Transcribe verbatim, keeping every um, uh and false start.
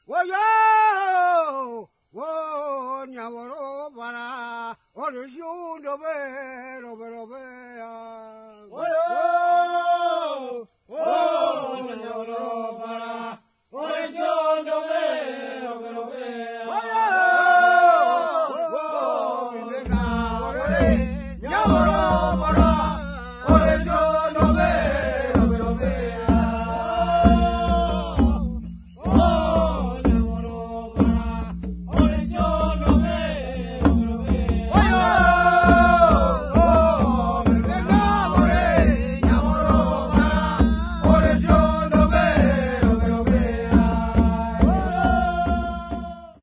Woyo, wo nyaworo bara, olu yundo be, robe robe.